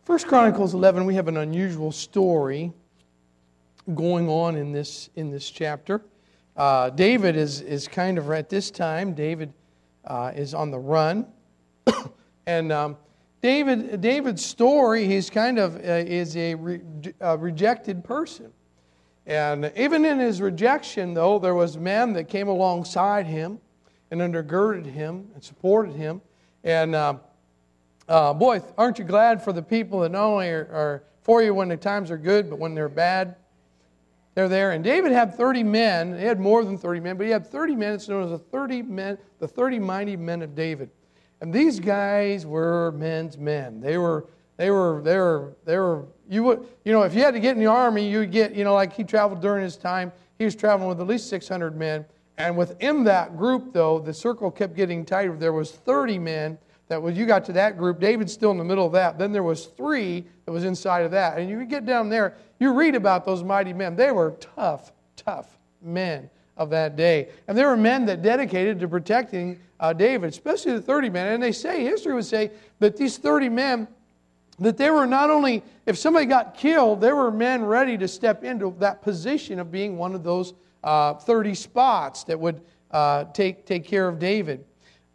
First Chronicles 11, we have an unusual story going on in this chapter. David is kind of, at this time, David is on the run. And David's story, he's kind of is a rejected person. And even in his rejection, though, there was men that came alongside him and undergirded him and supported him. And boy, aren't you glad for the people that not only are for you when the times are good, but when they're bad, they're there. And David had 30 men. He had more than 30 men, but he had 30 men. It's known as the 30 mighty men of David. And these guys were men's men. They were. You would, if you had to get in the army, you'd get, like he traveled during his time. He was traveling with at least 600 men. And within that group, though, the circle kept getting tighter. There was 30 men. That was, you got to that group. David's still in the middle of that. Then there was 3 that was inside of that. And you get down there, you read about those mighty men. They were tough men of that day. And there were men that dedicated to protecting David, especially the 30 men. And they say, history would say, that these 30 men, that they were not only, if somebody got killed, there were men ready to step into that position of being one of those 30 spots that would take care of David.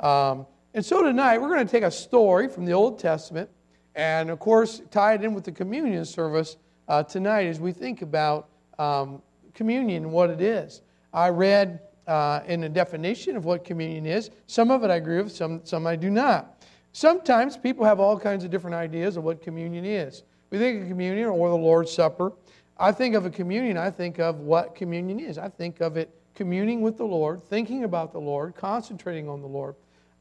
And so tonight, we're going to take a story from the Old Testament and, of course, tie it in with the communion service tonight as we think about communion and what it is. I read in a definition of what communion is. Some of it I agree with, some I do not. Sometimes people have all kinds of different ideas of what communion is. We think of communion or the Lord's Supper. I think of a communion, I think of what communion is. I think of it communing with the Lord, thinking about the Lord, concentrating on the Lord.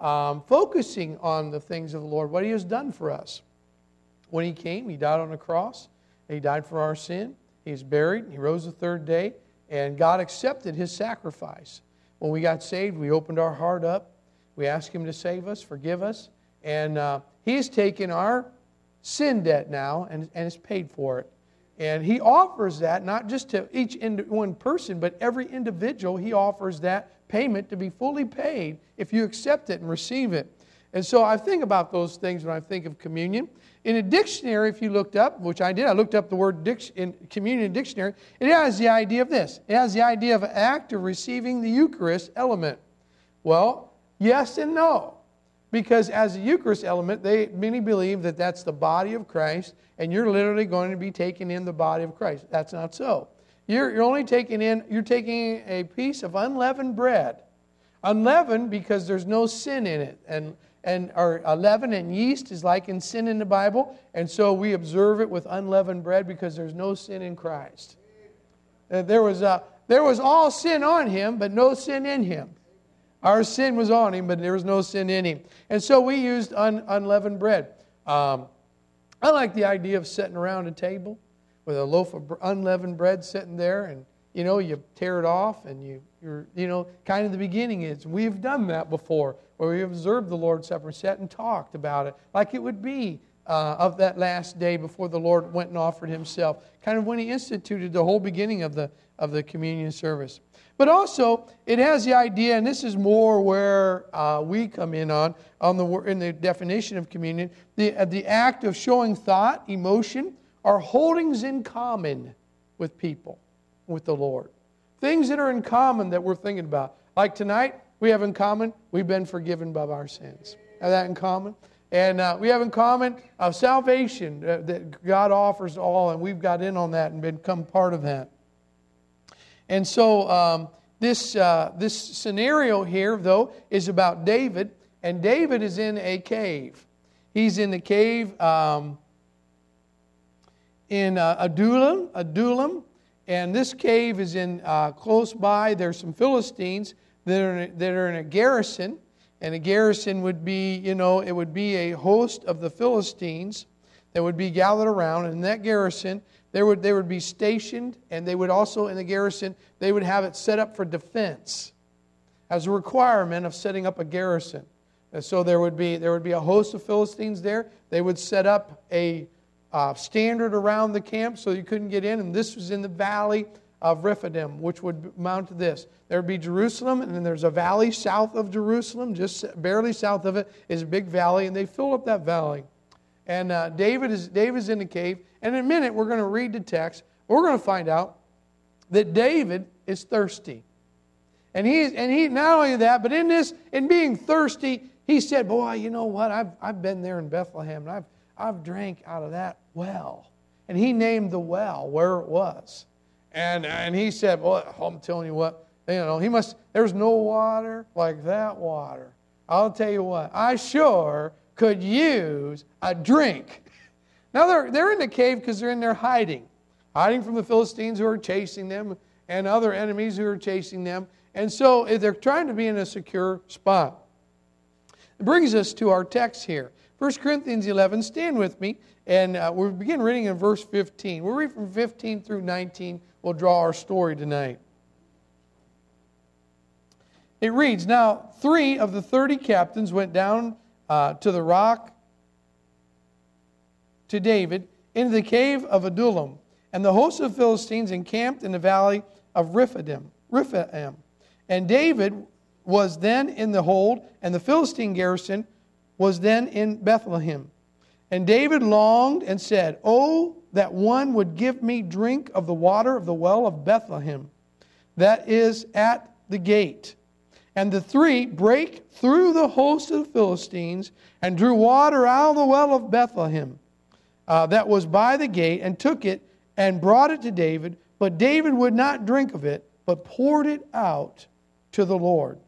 Focusing on the things of the Lord, what He has done for us. When He came, He died on the cross. He died for our sin. He was buried. He rose the third day. And God accepted His sacrifice. When we got saved, we opened our heart up. We asked Him to save us, forgive us. And He has taken our sin debt now and has paid for it. And He offers that not just to each one person, but every individual. He offers that payment to be fully paid if you accept it and receive it. And so I think about those things when I think of communion. In a dictionary, if you looked up, which I did, I looked up the word in communion dictionary, it has the idea of this. It has the idea of an act of receiving the Eucharist element. Well, yes and no. Because as a Eucharist element, many believe that that's the body of Christ, and you're literally going to be taking in the body of Christ. That's not so. You're only taking a piece of unleavened bread. Unleavened because there's no sin in it. And our leaven and yeast is like in sin in the Bible. And so we observe it with unleavened bread because there's no sin in Christ. There was all sin on Him, but no sin in Him. Our sin was on Him, but there was no sin in Him. And so we used unleavened bread. I like the idea of sitting around a table with a loaf of unleavened bread sitting there, and you tear it off, and you're kind of the beginning is we've done that before, where we observed the Lord's Supper, sat and talked about it, like it would be of that last day before the Lord went and offered Himself, kind of when He instituted the whole beginning of the communion service. But also, it has the idea, and this is more where we come in in the definition of communion, the act of showing thought, emotion, or holdings in common with people, with the Lord. Things that are in common that we're thinking about. Like tonight, we have in common, we've been forgiven of our sins. Have that in common? And we have in common salvation that God offers all, and we've got in on that and become part of that. And so this scenario here, though, is about David, and David is in a cave. He's in the cave in Adullam, and this cave is in close by. There's some Philistines that are in a garrison, and a garrison would be, it would be a host of the Philistines that would be gathered around, and in that garrison, they would be stationed, and they would also, in the garrison, they would have it set up for defense as a requirement of setting up a garrison. And so there would be a host of Philistines there. They would set up a standard around the camp so you couldn't get in, and this was in the valley of Rephidim, which would amount to this. There would be Jerusalem, and then there's a valley south of Jerusalem, just barely south of it is a big valley, and they filled up that valley. And David's in the cave. And in a minute, we're going to read the text. We're going to find out that David is thirsty. And he not only that, but in being thirsty, he said, boy, you know what? I've been there in Bethlehem, and I've drank out of that well. And he named the well where it was. And he said, well, I'm telling you what, there's no water like that water. I'll tell you what, I sure could use a drink. Now they're in the cave because they're in there hiding from the Philistines who are chasing them and other enemies who are chasing them. And so they're trying to be in a secure spot. It brings us to our text here. 1 Corinthians 11, stand with me, and we'll begin reading in verse 15. We'll read from 15 through 19. We'll draw our story tonight. It reads, now 3 of the 30 captains went down to the rock to David into the cave of Adullam, and the host of the Philistines encamped in the valley of Rephaim. And David was then in the hold, and the Philistine garrison was then in Bethlehem. And David longed and said, oh, that one would give me drink of the water of the well of Bethlehem, that is at the gate. And the 3 brake through the host of the Philistines and drew water out of the well of Bethlehem that was by the gate, and took it and brought it to David. But David would not drink of it, but poured it out to the Lord.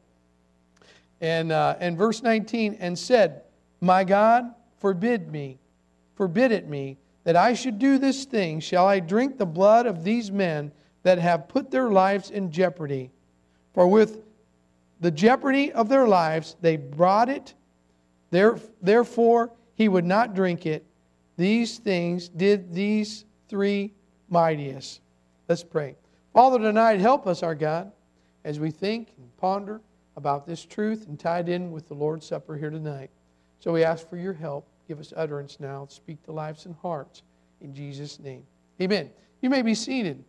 And verse 19, and said, my God, forbid it me, that I should do this thing. Shall I drink the blood of these men that have put their lives in jeopardy? For with the jeopardy of their lives they brought it. Therefore he would not drink it. These things did these 3 mightiest. Let's pray. Father, tonight help us, our God, as we think and ponder about this truth and tied in with the Lord's Supper here tonight. So we ask for your help. Give us utterance now. Speak to lives and hearts. In Jesus' name. Amen. You may be seated.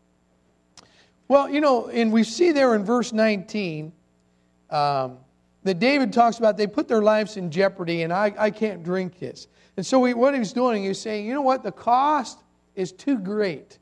Well, and we see there in verse 19 that David talks about they put their lives in jeopardy, and I can't drink this. And so what he's doing is saying, you know what? The cost is too great.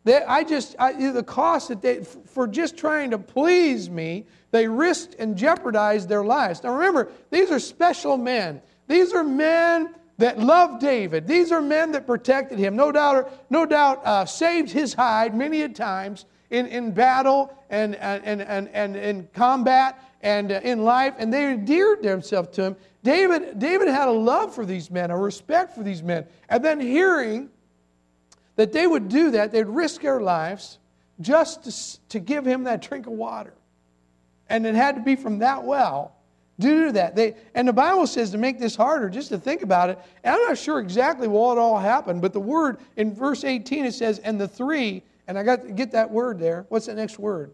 The cost that for just trying to please me, they risked and jeopardized their lives. Now remember, these are special men. These are men that loved David. These are men that protected him. No doubt saved his hide many a times in battle and in combat and in life, and they endeared themselves to him. David had a love for these men, a respect for these men. And then hearing that they would do that, they'd risk their lives just to give him that drink of water. And it had to be from that well due to that. And the Bible says, to make this harder, just to think about it, and I'm not sure exactly what all happened, but the word in verse 18, it says, and the 3, and I got to get that word there. What's the next word?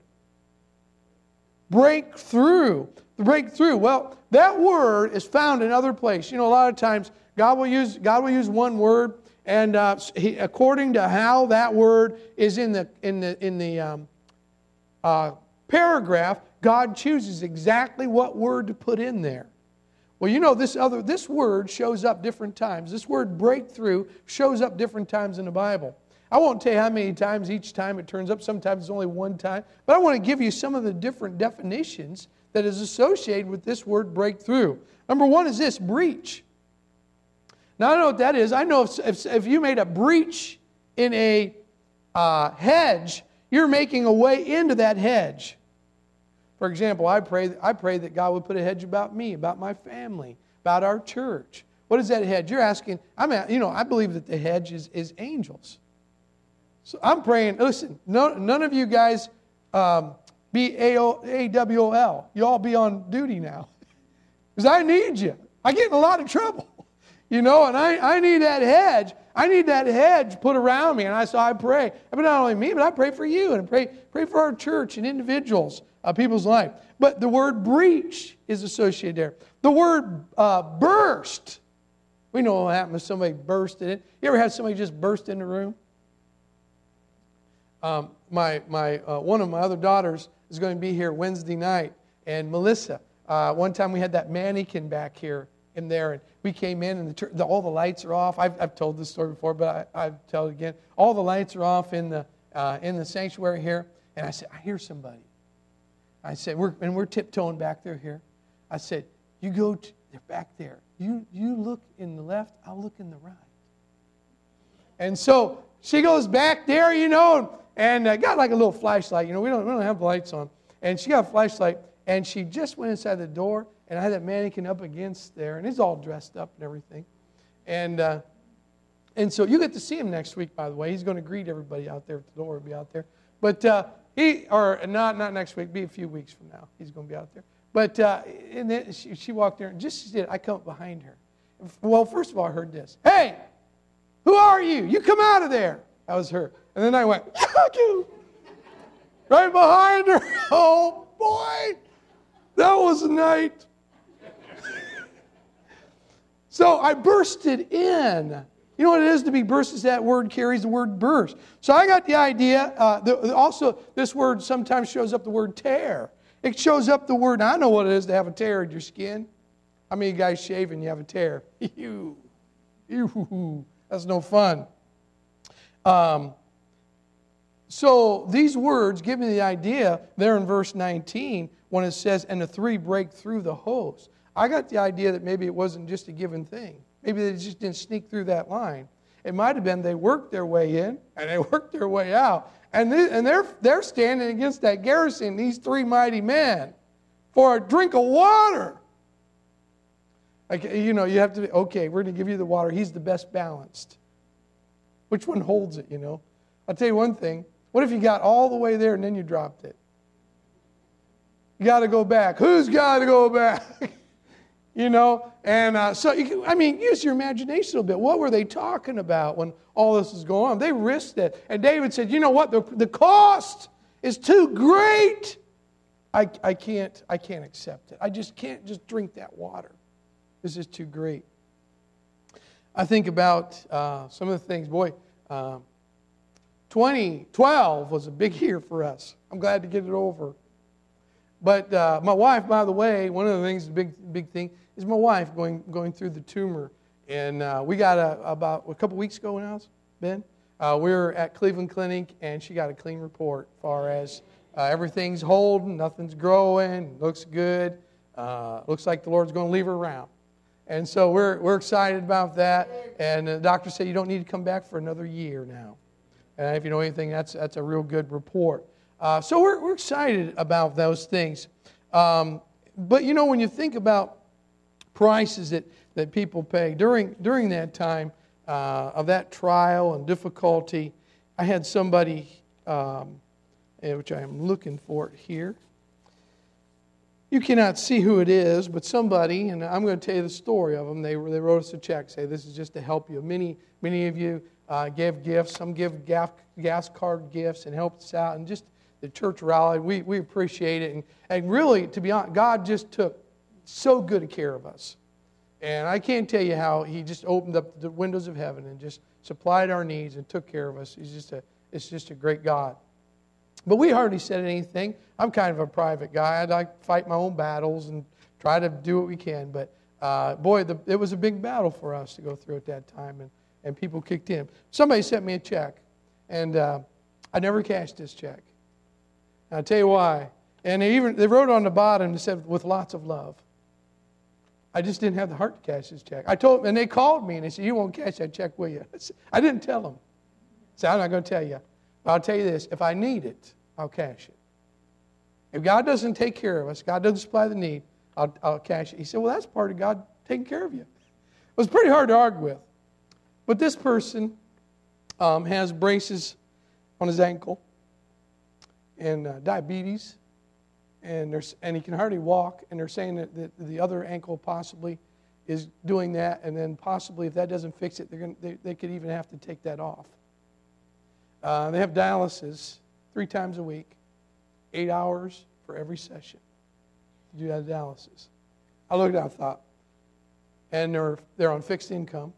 Breakthrough. The breakthrough. Well, that word is found in other places. A lot of times God will use one word, and according to how that word is in the paragraph, God chooses exactly what word to put in there. Well, this word shows up different times. This word breakthrough shows up different times in the Bible. I won't tell you how many times each time it turns up. Sometimes it's only one time. But I want to give you some of the different definitions that is associated with this word breakthrough. Number 1 is this, breach. Now, I know what that is. I know if you made a breach in a hedge, you're making a way into that hedge. For example, I pray that God would put a hedge about me, about my family, about our church. What is that hedge? You're asking, I believe that the hedge is angels. So I'm praying, listen, none of you guys be AWOL. You all be on duty now. Because I need you. I get in a lot of trouble. And I need that hedge. I need that hedge put around me. And I pray. But not only me, but I pray for you. And I pray for our church and individuals, people's life. But the word breach is associated there. The word burst. We know what happened if somebody burst in it. You ever had somebody just burst in the room? One of my other daughters is going to be here Wednesday night, and Melissa. One time we had that mannequin back here in there, and we came in, and all the lights are off. I've told this story before, but I'll tell it again. All the lights are off in the sanctuary here, and I said, I hear somebody. I said, we're tiptoeing back there here. I said, you go, they're back there. You look in the left, I'll look in the right. And so she goes back there, and got like a little flashlight. We don't have lights on. And she got a flashlight, and she just went inside the door, and I had that mannequin up against there, and he's all dressed up and everything. And so you get to see him next week, by the way. He's going to greet everybody out there at the door. He'll be out there. But not next week, be a few weeks from now. He's going to be out there. But and then she walked there, and just as she did, I come up behind her. Well, first of all, I heard this. Hey, who are you? You come out of there. That was her. And then I went, you. Right behind her. Oh, boy. That was a night. So I bursted in. You know what it is to be burst? Is that word carries the word burst. So I got the idea. Also, this word sometimes shows up the word tear. It shows up the word, I know what it is to have a tear in your skin. How many guys shave and you have a tear? Ew. That's no fun. So these words give me the idea there in verse 19 when it says, and the three break through the host. I got the idea that maybe it wasn't just a given thing. Maybe they just didn't sneak through that line. It might have been they worked their way in and they worked their way out. And they're standing against that garrison, these three mighty men, for a drink of water. Like, you have to be, okay, we're going to give you the water. He's the best balanced. Which one holds it, I'll tell you one thing. What if you got all the way there and then you dropped it? You got to go back. Who's got to go back? And so, use your imagination a little bit. What were they talking about when all this was going on? They risked it. And David said, you know what? The cost is too great. I can't accept it. I just can't just drink that water. This is too great. I think about some of the things. Boy, 2012 was a big year for us. I'm glad to get it over. But my wife, by the way, one of the things, the big thing, is my wife going through the tumor. And we got about a couple weeks ago now, Ben, we were at Cleveland Clinic, and she got a clean report as far as everything's holding, nothing's growing, looks good. Looks like the Lord's going to leave her around. And so we're excited about that. And the doctor said you don't need to come back for another year now. And if you know anything, that's a real good report. So we're excited about those things. But when you think about prices that people pay during that time of that trial and difficulty, I had somebody, which I am looking for here. You cannot see who it is, but somebody, and I'm going to tell you the story of them. They wrote us a check, say this is just to help you. Many of you gave gifts. Some give gas card gifts and helped us out, and just the church rallied. We appreciate it, and really, to be honest, God just took so good care of us. And I can't tell you how He just opened up the windows of heaven and just supplied our needs and took care of us. It's just a great God. But we hardly said anything. I'm kind of a private guy. I like to fight my own battles and try to do what we can. But it was a big battle for us to go through at that time, and people kicked in. Somebody sent me a check, and I never cashed this check. And I'll tell you why. And they wrote on the bottom, they said, with lots of love. I just didn't have the heart to cash this check. I told them, and they called me, and they said, you won't cash that check, will you? I didn't tell them. I said, I'm not going to tell you. But I'll tell you this, if I need it, I'll cash it. If God doesn't take care of us, God doesn't supply the need, I'll cash it. He said, well, that's part of God taking care of you. It was pretty hard to argue with. But this person has braces on his ankle and diabetes, and he can hardly walk, and they're saying that the other ankle possibly is doing that, and then possibly if that doesn't fix it, they could even have to take that off. They have dialysis 3 times a week, 8 hours for every session to do that dialysis. I looked at it, I thought, and they're on fixed income.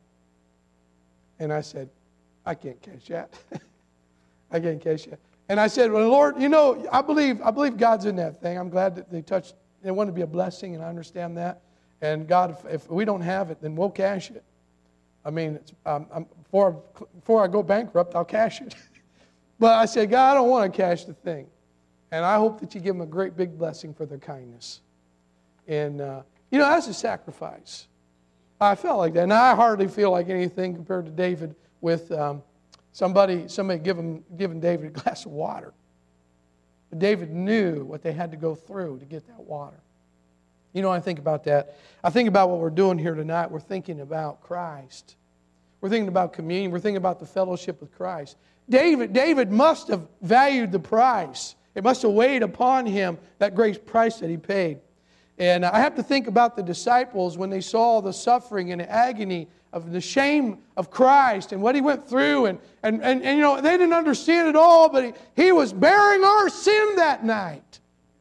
And I said, I can't cash that. I can't cash that. And I said, well, Lord, I believe God's in that thing. I'm glad that they wanted to be a blessing, and I understand that. And God, if we don't have it, then we'll cash it. I mean, before I go bankrupt, I'll cash it. But I said, God, I don't want to cash the thing. And I hope that you give them a great big blessing for their kindness. And, that's a sacrifice. I felt like that. Now, I hardly feel like anything compared to David with somebody giving David a glass of water. But David knew what they had to go through to get that water. I think about that. I think about what we're doing here tonight. We're thinking about Christ. We're thinking about communion. We're thinking about the fellowship with Christ. David must have valued the price. It must have weighed upon him, that great price that he paid. And I have to think about the disciples when they saw the suffering and the agony of the shame of Christ and what he went through. And they didn't understand it all, but he was bearing our sin that night.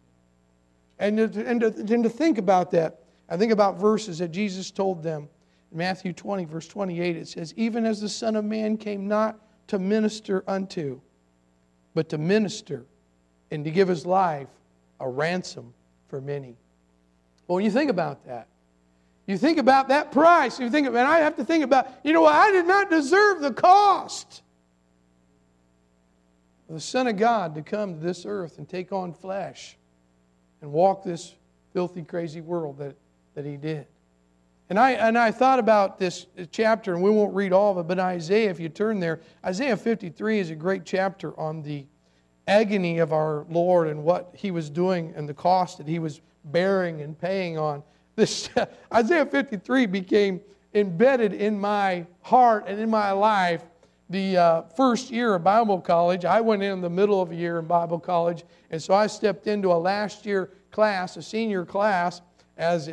And to think about that, I think about verses that Jesus told them. In Matthew 20, verse 28, it says, even as the Son of Man came not to minister unto, but to minister and to give his life a ransom for many. Well, when you think about that, you think about that price, and I have to think about, I did not deserve the cost of the Son of God to come to this earth and take on flesh and walk this filthy, crazy world that he did. And I thought about this chapter, and we won't read all of it, but Isaiah, if you turn there, Isaiah 53 is a great chapter on the agony of our Lord and what he was doing and the cost that he was bearing and paying on. This Isaiah 53 became embedded in my heart and in my life. The first year of Bible college, I went in the middle of a year in Bible college, and so I stepped into a last year class, a senior class, as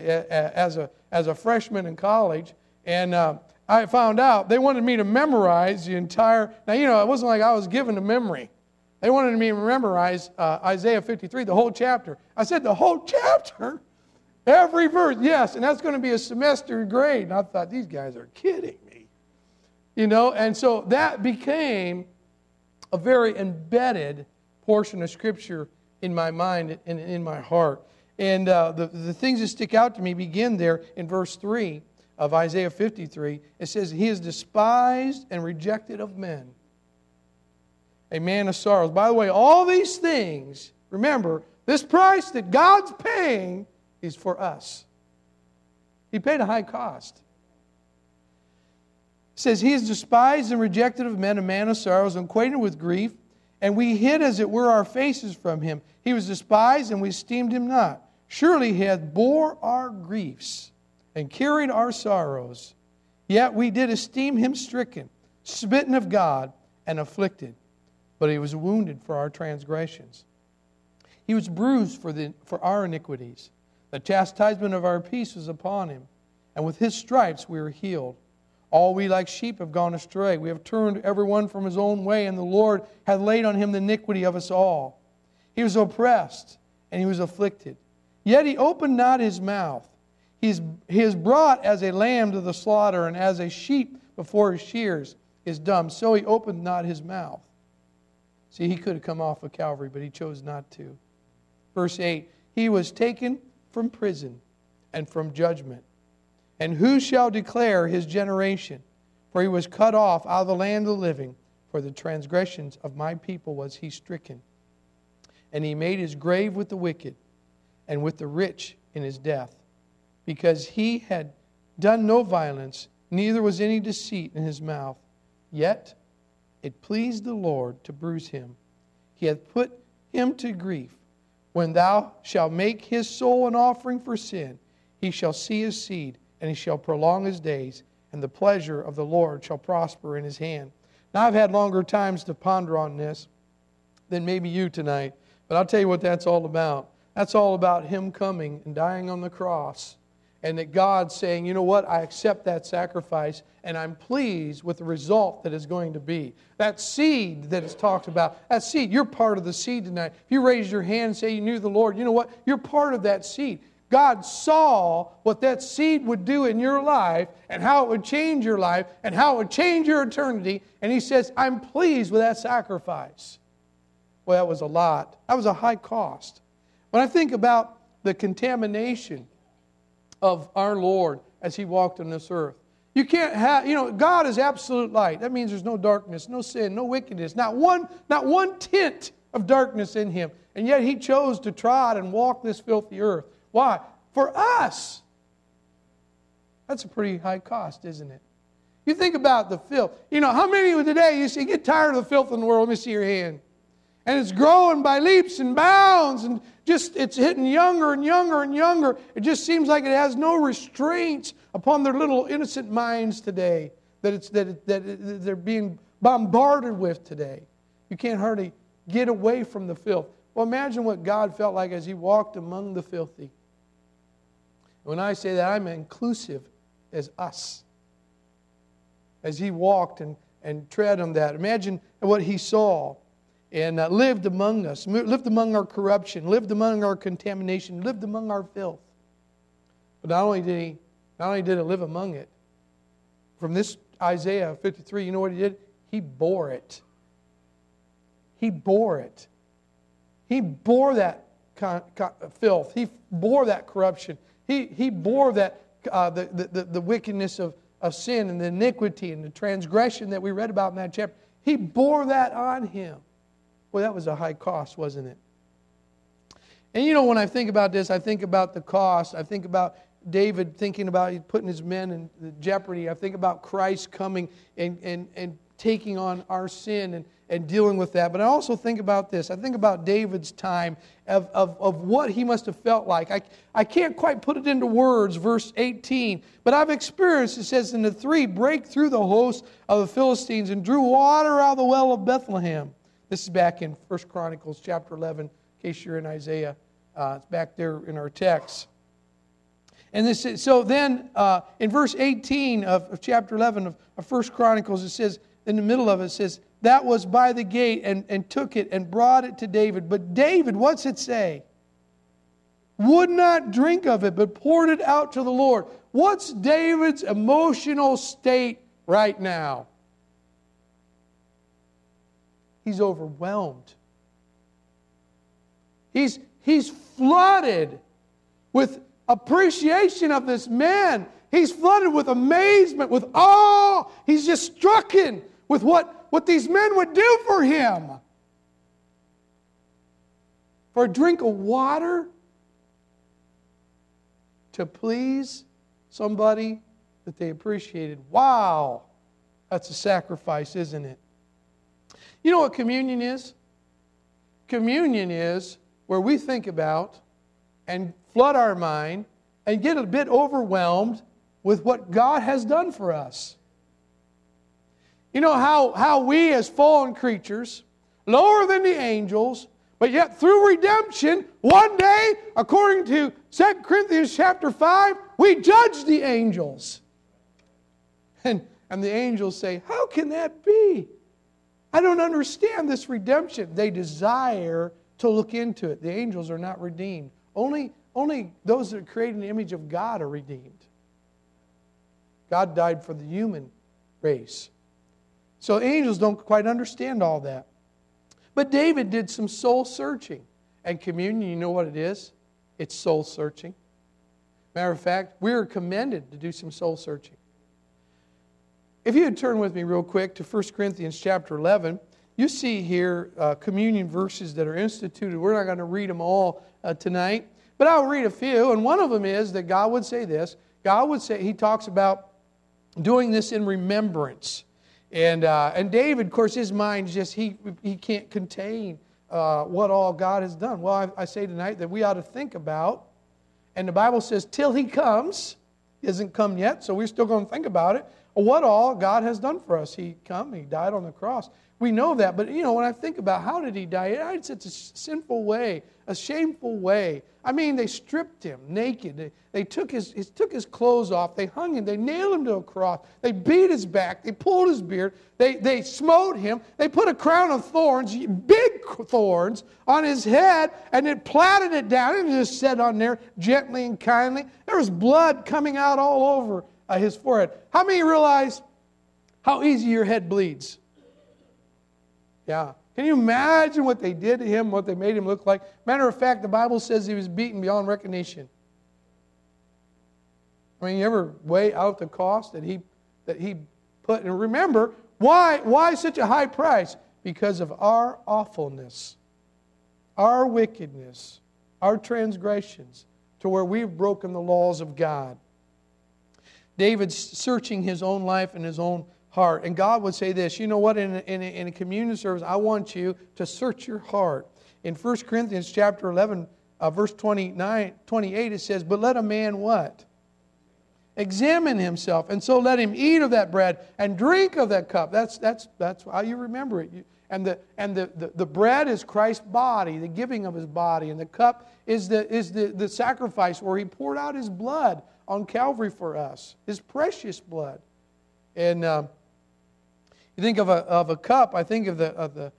a freshman in college, and I found out they wanted me to memorize the entire. Now, it wasn't like I was given a memory. They wanted me to memorize Isaiah 53, the whole chapter. I said, the whole chapter? Every verse, yes, and that's going to be a semester grade. And I thought, these guys are kidding me. And so that became a very embedded portion of Scripture in my mind and in my heart. And the things that stick out to me begin there in verse 3 of Isaiah 53. It says, he is despised and rejected of men, a man of sorrows. By the way, all these things, remember, this price that God's paying is for us. He paid a high cost. It says, he is despised and rejected of men, a man of sorrows, acquainted with grief, and we hid, as it were, our faces from him. He was despised, and we esteemed him not. Surely he hath bore our griefs and carried our sorrows. Yet we did esteem him stricken, smitten of God, and afflicted. But he was wounded for our transgressions. He was bruised for our iniquities. The chastisement of our peace was upon him, and with his stripes we were healed. All we like sheep have gone astray. We have turned every one from his own way, and the Lord hath laid on him the iniquity of us all. He was oppressed, and he was afflicted. Yet he opened not his mouth. He is brought as a lamb to the slaughter, and as a sheep before his shears is dumb. So he opened not his mouth. See, he could have come off of Calvary, but he chose not to. Verse 8, he was taken from prison and from judgment. And who shall declare his generation? For he was cut off out of the land of the living. For the transgressions of my people was he stricken. And he made his grave with the wicked and with the rich in his death. Because he had done no violence, neither was any deceit in his mouth. Yet it pleased the Lord to bruise him. He hath put him to grief. When thou shalt make his soul an offering for sin, he shall see his seed, and he shall prolong his days, and the pleasure of the Lord shall prosper in his hand. Now, I've had longer times to ponder on this than maybe you tonight, but I'll tell you what that's all about. That's all about him coming and dying on the cross, and that God saying, you know what, I accept that sacrifice, and I'm pleased with the result that is going to be. That seed that is talked about, that seed, you're part of the seed tonight. If you raise your hand and say you knew the Lord, you know what, you're part of that seed. God saw what that seed would do in your life and how it would change your life and how it would change your eternity. And he says, I'm pleased with that sacrifice. Well, that was a lot. That was a high cost. When I think about the contamination of our Lord as He walked on this earth. You can't have, God is absolute light. That means there's no darkness, no sin, no wickedness, not one tint of darkness in Him. And yet He chose to trod and walk this filthy earth. Why? For us. That's a pretty high cost, isn't it? You think about the filth. How many of you today, you get tired of the filth in the world? Let me see your hand. And it's growing by leaps and bounds, and it's hitting younger and younger and younger. It just seems like it has no restraints upon their little innocent minds today that they're being bombarded with today. You can't hardly get away from the filth. Well, imagine what God felt like as He walked among the filthy. When I say that, I'm inclusive as us. As He walked and tread on that. Imagine what He saw. And lived among us, lived among our corruption, lived among our contamination, lived among our filth. But not only did He live among it, from this Isaiah 53, you know what He did? He bore it. He bore it. He bore that filth. He bore that corruption. He bore that the wickedness of sin and the iniquity and the transgression that we read about in that chapter. He bore that on Him. Well, that was a high cost, wasn't it? And when I think about this, I think about the cost. I think about David thinking about putting his men in jeopardy. I think about Christ coming and taking on our sin and dealing with that. But I also think about this. I think about David's time of what he must have felt like. I can't quite put it into words, verse 18. But I've experienced, it says, in the 3, break through the host of the Philistines and drew water out of the well of Bethlehem. This is back in 1 Chronicles chapter 11, in case you're in Isaiah. It's back there in our text. And this is, so then in verse 18 of chapter 11 of 1 Chronicles, it says, in the middle of it, it says, that was by the gate and took it and brought it to David. But David, what's it say? Would not drink of it, but poured it out to the Lord. What's David's emotional state right now? He's overwhelmed. He's flooded with appreciation of this man. He's flooded with amazement, with awe. He's just strucken with what these men would do for him. For a drink of water to please somebody that they appreciated. Wow, that's a sacrifice, isn't it? You know what communion is? Communion is where we think about and flood our mind and get a bit overwhelmed with what God has done for us. You know how we as fallen creatures, lower than the angels, but yet through redemption, one day, according to 2 Corinthians chapter 5, we judge the angels. And the angels say, how can that be? I don't understand this redemption. They desire to look into it. The angels are not redeemed. Only those that are created in the image of God are redeemed. God died for the human race. So angels don't quite understand all that. But David did some soul searching. And communion, you know what it is? It's soul searching. Matter of fact, we are commended to do some soul searching. If you would turn with me real quick to 1 Corinthians chapter 11, you see here communion verses that are instituted. We're not going to read them all tonight, but I'll read a few. And one of them is that God would say this. God would say, He talks about doing this in remembrance. And David, of course, his mind just, he can't contain what all God has done. Well, I say tonight that we ought to think about, and the Bible says, till He comes, He hasn't come yet, so we're still going to think about it, what all God has done for us. He died on the cross. We know that, but when I think about how did He die, it's a sinful way, a shameful way. I mean, they stripped Him naked. They took his clothes off. They hung Him. They nailed Him to a cross. They beat His back. They pulled His beard. They smote Him. They put a crown of thorns, big thorns, on His head, and it platted it down. It just said on there gently and kindly. There was blood coming out all over His forehead. How many realize how easy your head bleeds? Yeah. Can you imagine what they did to Him, what they made Him look like? Matter of fact, the Bible says He was beaten beyond recognition. I mean, you ever weigh out the cost that he put? And remember, why such a high price? Because of our awfulness, our wickedness, our transgressions, to where we've broken the laws of God. David's searching his own life and his own heart. And God would say this, you know what, in a communion service, I want you to search your heart. In 1 Corinthians chapter 11, verse 28, it says, but let a man what? Examine himself. And so let him eat of that bread and drink of that cup. That's how you remember it. And the bread is Christ's body, the giving of His body. And the cup is the sacrifice where He poured out His blood on Calvary for us, His precious blood. And you think of a cup. I think of the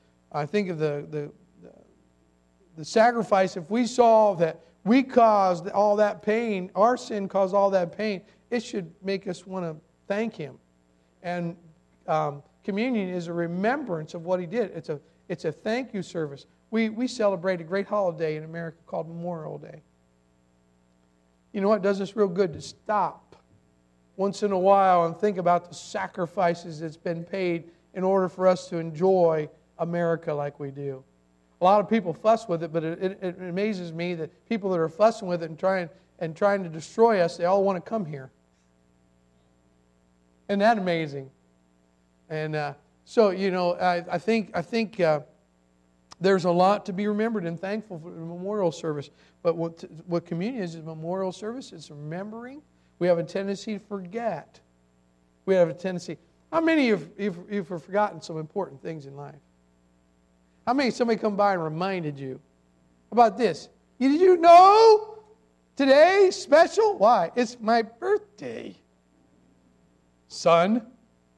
sacrifice. If we saw that we caused all that pain, our sin caused all that pain, it should make us want to thank Him. And communion is a remembrance of what He did. It's a thank you service. We celebrate a great holiday in America called Memorial Day. You know what? It does us real good to stop once in a while and think about the sacrifices that's been paid in order for us to enjoy America like we do. A lot of people fuss with it, but it amazes me that people that are fussing with it and trying to destroy us, they all want to come here. Isn't that amazing? And so, you know, I think there's a lot to be remembered and thankful for the memorial service. But what communion is a memorial service. It's remembering. We have a tendency to forget. We have a tendency. How many of you have forgotten some important things in life? How many somebody come by and reminded you about this? Did you know today's special? Why? It's my birthday, son.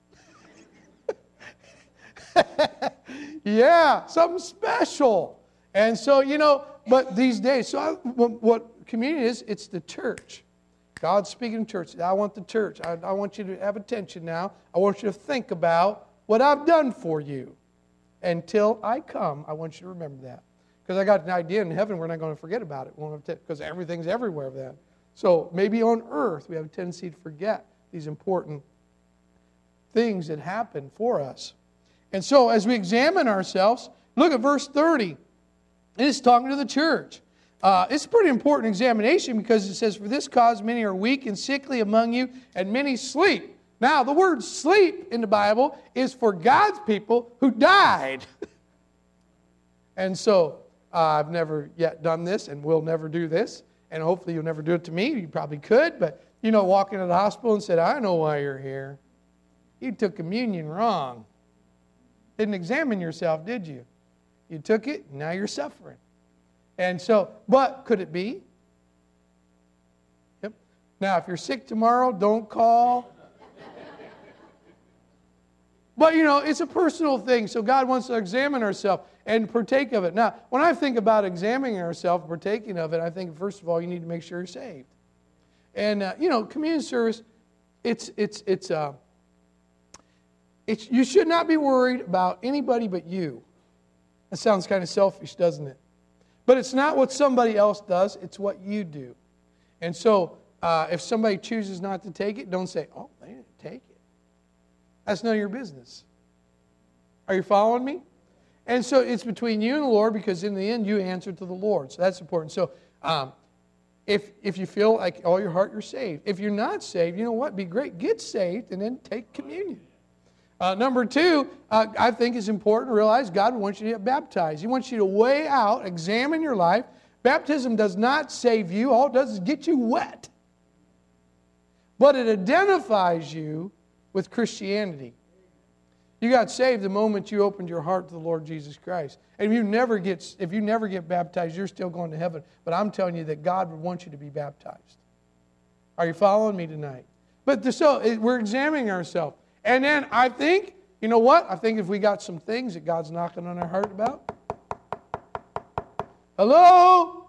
Yeah, something special. And so, you know, but these days, what communion is, it's the church. God's speaking to church. I want the church. I want you to have attention now. I want you to think about what I've done for you. Until I come, I want you to remember that. Because I got an idea in heaven, we're not going to forget about it. Because everything's everywhere then. So maybe on earth, we have a tendency to forget these important things that happen for us. And so as we examine ourselves, look at verse 30. It's talking to the church. It's a pretty important examination because it says, for this cause many are weak and sickly among you, and many sleep. Now, the word sleep in the Bible is for God's people who died. And so, I've never yet done this and will never do this. And hopefully you'll never do it to me. You probably could. But, you know, walk into the hospital and said, I know why you're here. You took communion wrong. Didn't examine yourself, did you? You took it, and now you're suffering. And so, but could it be? Yep. Now, if you're sick tomorrow, don't call. But, you know, it's a personal thing, so God wants to examine ourselves and partake of it. Now, when I think about examining ourselves, partaking of it, I think, first of all, you need to make sure you're saved. And, you know, communion service, you should not be worried about anybody but you. That sounds kind of selfish, doesn't it? But it's not what somebody else does, it's what you do. And so, if somebody chooses not to take it, don't say, oh, they didn't take it. That's none of your business. Are you following me? And so it's between you and the Lord, because in the end you answer to the Lord. So that's important. So if you feel like all your heart you're saved. If you're not saved, you know what? Be great. Get saved and then take communion. Number two, I think it's important to realize God wants you to get baptized. He wants you to weigh out, examine your life. Baptism does not save you. All it does is get you wet. But it identifies you with Christianity. You got saved the moment you opened your heart to the Lord Jesus Christ. And if you never get baptized, you're still going to heaven. But I'm telling you that God would want you to be baptized. Are you following me tonight? But so we're examining ourselves. And then I think, you know what? I think if we got some things that God's knocking on our heart about. Hello?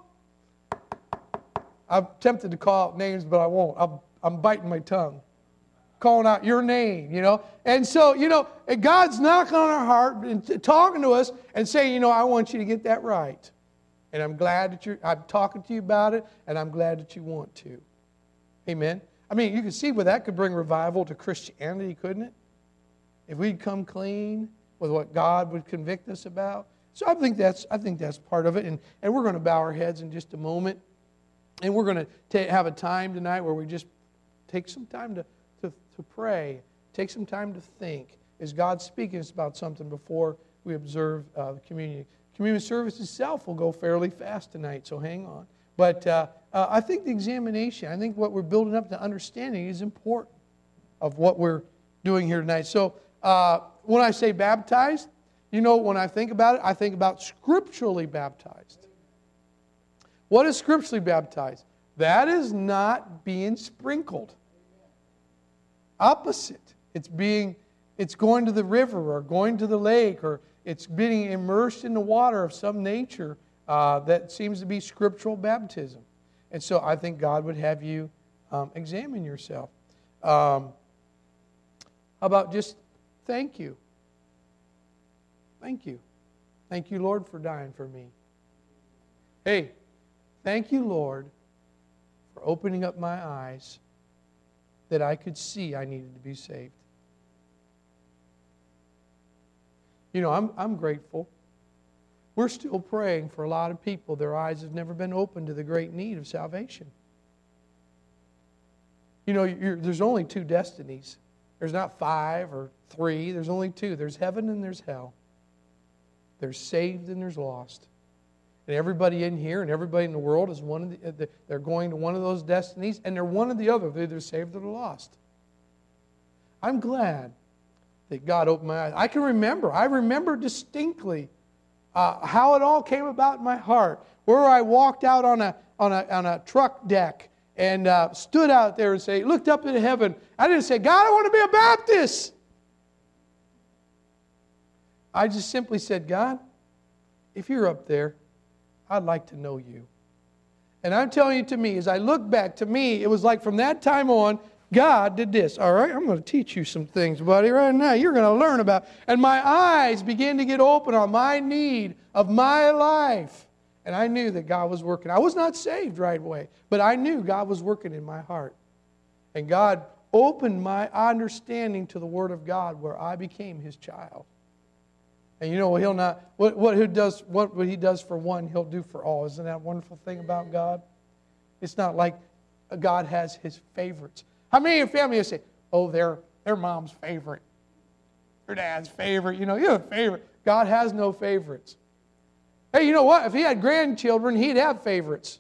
I'm tempted to call out names, but I won't. I'm biting my tongue. Calling out your name, you know. And so, you know, God's knocking on our heart and talking to us and saying, you know, I want you to get that right. And I'm glad that I'm talking to you about it, and I'm glad that you want to. Amen. I mean, you can see where that could bring revival to Christianity, couldn't it? If we'd come clean with what God would convict us about. So I think that's part of it. And we're going to bow our heads in just a moment. And we're going to have a time tonight where we just take some time to pray, take some time to think. Is God speaking to us about something before we observe the communion? Communion service itself will go fairly fast tonight, so hang on. But I think the examination, I think what we're building up to understanding is important of what we're doing here tonight. So when I say baptized, when I think about it, I think about scripturally baptized. What is scripturally baptized? That is not being sprinkled. Opposite. It's going to the river or going to the lake, or it's being immersed in the water of some nature that seems to be scriptural baptism. And so I think God would have you examine yourself. How about just thank you? Thank you. Thank you, Lord, for dying for me. Hey, thank you, Lord, for opening up my eyes that I could see I needed to be saved. I'm grateful. We're still praying for a lot of people. Their eyes have never been opened to the great need of salvation. There's only two destinies. There's not 5 or 3. There's only 2. There's heaven and there's hell. There's saved and there's lost. And everybody in here and everybody in the world is they're going to one of those destinies, and they're one or the other. They're either saved or they're lost. I'm glad that God opened my eyes. I remember distinctly how it all came about in my heart, where I walked out on a truck deck and stood out there and looked up into heaven. I didn't say, God, I want to be a Baptist. I just simply said, God, if you're up there, I'd like to know you. And I'm telling you, to me, as I look back, to me, it was like from that time on, God did this. All right, I'm going to teach you some things, buddy, right now. You're going to learn about. And my eyes began to get open on my need of my life. And I knew that God was working. I was not saved right away, but I knew God was working in my heart. And God opened my understanding to the Word of God, where I became His child. And He'll not, what He does for one, He'll do for all. Isn't that a wonderful thing about God? It's not like God has His favorites. How many of your family will say, oh, they're mom's favorite, their dad's favorite, you're a favorite. God has no favorites. Hey, you know what? If He had grandchildren, He'd have favorites.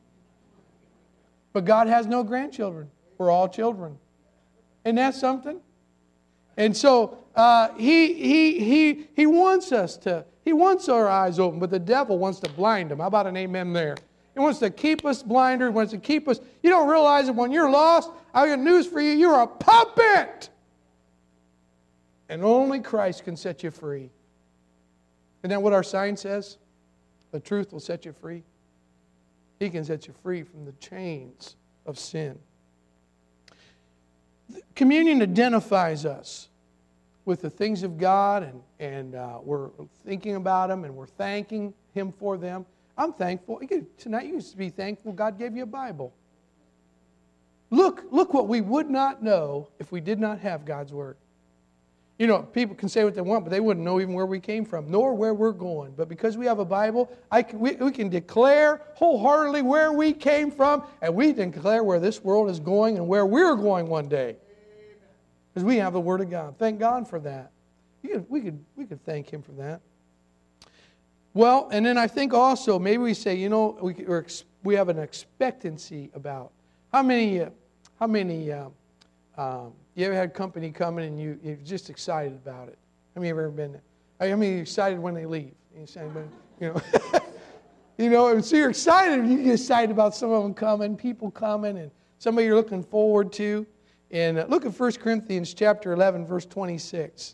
But God has no grandchildren. We're all children. Isn't that something? And so He wants He wants our eyes open, but the devil wants to blind them. How about an amen there? He wants to keep us blinder. He wants to keep us. You don't realize that when you're lost, I got news for you. You're a puppet. And only Christ can set you free. Isn't that what our sign says? The truth will set you free. He can set you free from the chains of sin. Communion identifies us with the things of God, and we're thinking about them, and we're thanking Him for them. I'm thankful. Tonight you used to be thankful God gave you a Bible. Look what we would not know if we did not have God's Word. People can say what they want, but they wouldn't know even where we came from, nor where we're going. But because we have a Bible, we can declare wholeheartedly where we came from, and we can declare where this world is going and where we're going one day. Because we have the Word of God. Thank God for that. We could thank Him for that. Well, and then I think also, maybe we say, we have an expectancy about. How many you ever had company coming and you're just excited about it? How many have ever been there? How many are excited when they leave? So you're excited. You get excited about some of them coming, people coming, and somebody you're looking forward to. And look at 1 Corinthians chapter 11, verse 26.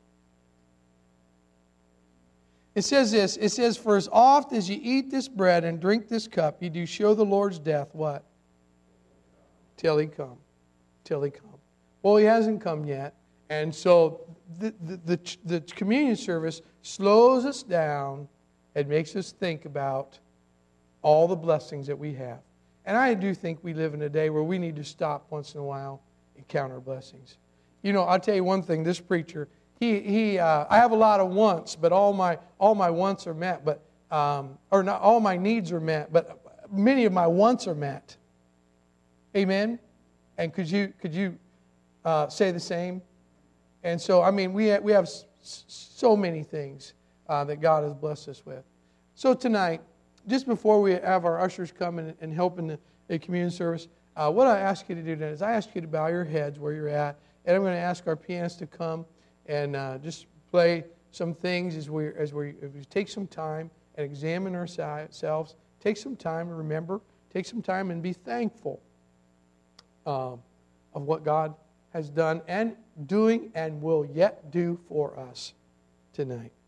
It says this. It says, for as oft as you eat this bread and drink this cup, you do show the Lord's death, what? Till He come. Till He come. Well, He hasn't come yet. And so the communion service slows us down and makes us think about all the blessings that we have. And I do think we live in a day where we need to stop once in a while and count our blessings. You know, I'll tell you one thing. This preacher, I have a lot of wants, but all my wants are met. But or not all my needs are met, but many of my wants are met. Amen. And could you say the same? And so, I mean, we have so many things that God has blessed us with. So tonight, just before we have our ushers come and help in the communion service, what I ask you to do then is I ask you to bow your heads where you're at, and I'm going to ask our pianist to come and just play some things as we take some time and examine ourselves, take some time to remember, take some time and be thankful of what God has done and doing and will yet do for us tonight.